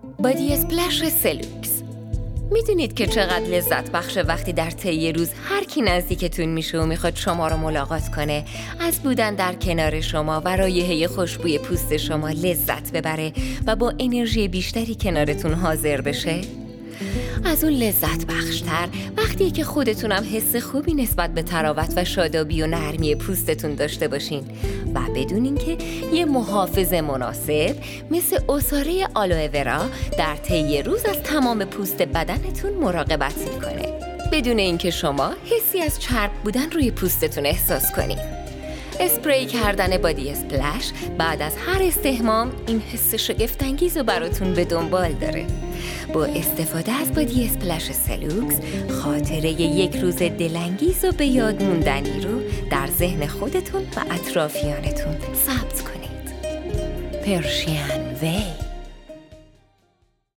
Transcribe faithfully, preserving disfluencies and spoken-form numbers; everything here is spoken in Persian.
بادی اسپلش سلوکس. میدونید که چقدر لذت بخشه وقتی در طی روز هر کی نزدیکتون میشه و میخواد شما رو ملاقات کنه، از بودن در کنار شما و رایحه خوشبوی پوست شما لذت ببره و با انرژی بیشتری کنارتون حاضر بشه؟ از اون لذت بخشتر وقتی که خودتونم حس خوبی نسبت به تراوت و شادابی و نرمی پوستتون داشته باشین و بدونین که یه محافظ مناسب مثل عصاره آلوئه ورا در طی روز از تمام پوست بدنتون مراقبت میکنه بدون اینکه شما حسی از چرب بودن روی پوستتون احساس کنین. اسپری کردن بادی اسپلش بعد از هر استحمام این حس شگفت‌انگیز رو براتون به دنبال داره. با استفاده از بادی اسپلش سلوکس خاطره یک روز دلانگیز و به یاد موندنی رو در ذهن خودتون و اطرافیانتون ثبت کنید. پرشین وی